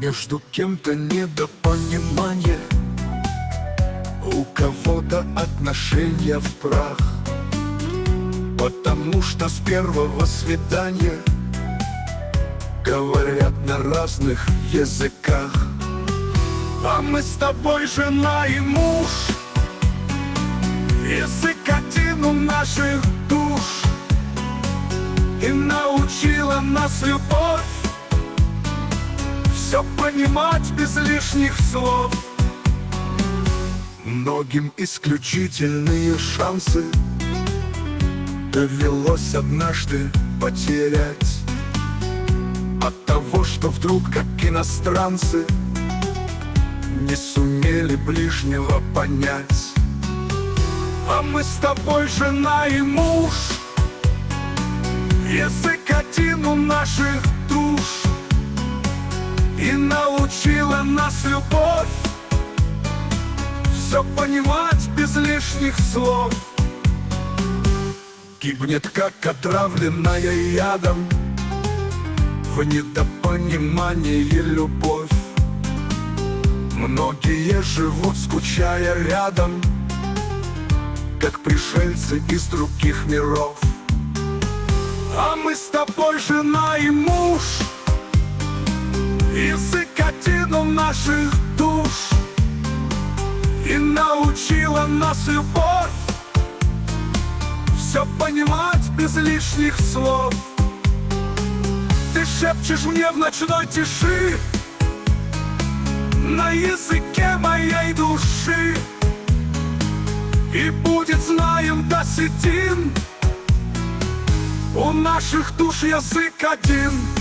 Между кем-то недопонимание, у кого-то отношения в прах, потому что с первого свидания говорят на разных языках. А мы с тобой жена и муж, язык один у наших душ, и научила нас любовь все понимать без лишних слов. Многим исключительные шансы довелось однажды потерять от того, что вдруг, как иностранцы, не сумели ближнего понять. А мы с тобой жена и муж, язык один у наших душ, и научила нас любовь все понимать без лишних слов. Гибнет, как отравленная ядом, в недопонимании любовь. Многие живут, скучая рядом, как пришельцы из других миров. А мы с тобой жена и муж, язык один у наших душ, и научила нас любовь все понимать без лишних слов. Ты шепчешь мне в ночной тиши на языке моей души, и будет, знаем, до седин у наших душ язык один.